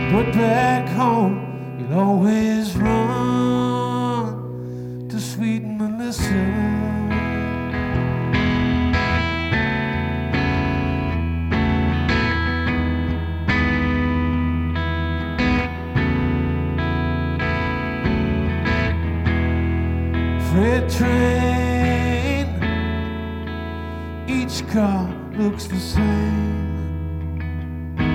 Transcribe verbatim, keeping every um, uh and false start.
But back home, you'll always run to sweet Melissa. Freight train, each car looks the same.